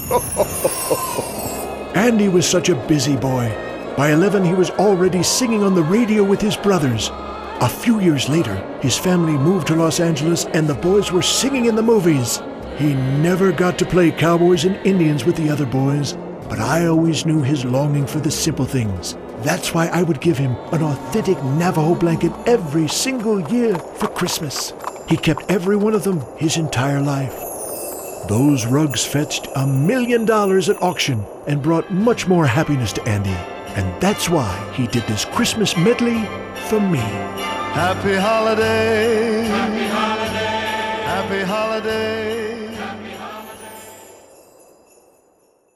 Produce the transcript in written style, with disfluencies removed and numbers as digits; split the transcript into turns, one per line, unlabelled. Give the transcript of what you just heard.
Andy was such a busy boy. By 11, he was already singing on the radio with his brothers. A few years later, his family moved to Los Angeles and the boys were singing in the movies. He never got to play cowboys and Indians with the other boys, but I always knew his longing for the simple things. That's why I would give him an authentic Navajo blanket every single year for Christmas. He kept every one of them his entire life. Those rugs fetched $1 million at auction and brought much more happiness to Andy. And that's why he did this Christmas medley for me.
Happy holiday, happy holiday, happy holiday.